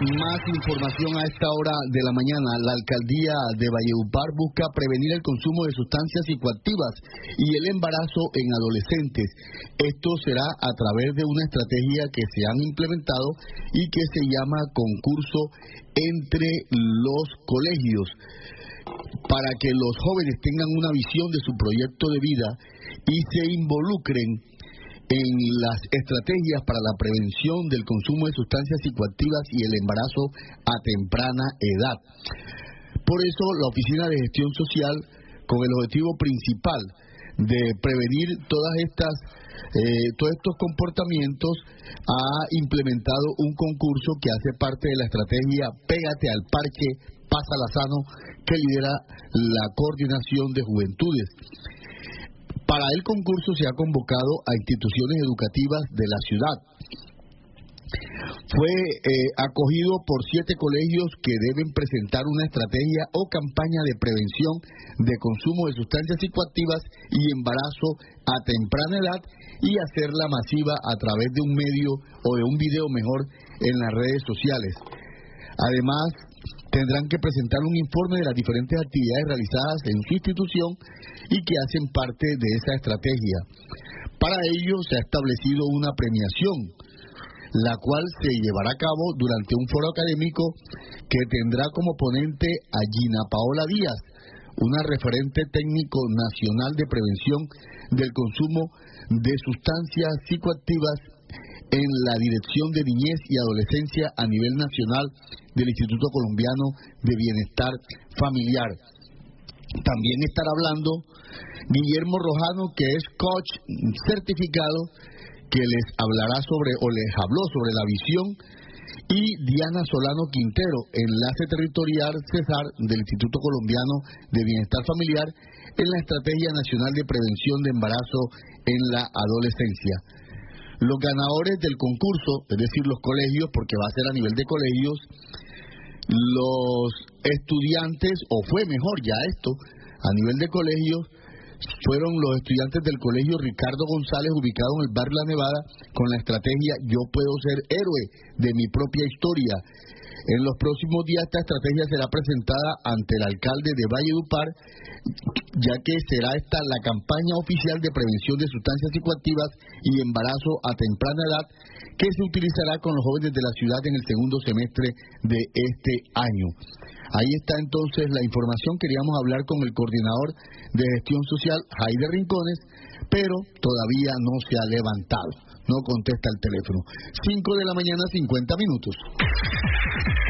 Más información a esta hora de la mañana. La alcaldía de Valledupar busca prevenir el consumo de sustancias psicoactivas y el embarazo en adolescentes. Esto será a través de una estrategia que se han implementado y que se llama concurso entre los colegios, para que los jóvenes tengan una visión de su proyecto de vida y se involucren en las estrategias para la prevención del consumo de sustancias psicoactivas y el embarazo a temprana edad. Por eso, la Oficina de Gestión Social, con el objetivo principal de prevenir todos estos comportamientos, ha implementado un concurso que hace parte de la estrategia Pégate al Parche, Pásala Sano, que lidera la Coordinación de Juventudes. Para el concurso se ha convocado a instituciones educativas de la ciudad. Fue acogido por 7 colegios que deben presentar una estrategia o campaña de prevención de consumo de sustancias psicoactivas y embarazo a temprana edad y hacerla masiva a través de un medio o de un video mejor en las redes sociales. Además, tendrán que presentar un informe de las diferentes actividades realizadas en su institución y que hacen parte de esa estrategia. Para ello se ha establecido una premiación, la cual se llevará a cabo durante un foro académico que tendrá como ponente a Gina Paola Díaz, una referente técnico nacional de prevención del consumo de sustancias psicoactivas en la Dirección de Niñez y Adolescencia a nivel nacional del Instituto Colombiano de Bienestar Familiar. También estará hablando Guillermo Rojano, que es coach certificado, que les hablará les habló sobre la visión, y Diana Solano Quintero, enlace territorial Cesar del Instituto Colombiano de Bienestar Familiar en la Estrategia Nacional de Prevención de Embarazo en la Adolescencia. Los ganadores del concurso, es decir, los colegios, porque va a ser a nivel de colegios, los estudiantes, o fue mejor ya esto, a nivel de colegios, fueron los estudiantes del colegio Ricardo González, ubicado en el barrio La Nevada, con la estrategia Yo puedo ser héroe de mi propia historia. En los próximos días esta estrategia será presentada ante el alcalde de Valledupar, ya que será esta la campaña oficial de prevención de sustancias psicoactivas y embarazo a temprana edad, que se utilizará con los jóvenes de la ciudad en el segundo semestre de este año. Ahí está entonces la información. Queríamos hablar con el coordinador de gestión social, Jaime Rincones, pero todavía no se ha levantado, no contesta el teléfono. 5 de la mañana, 50 minutos.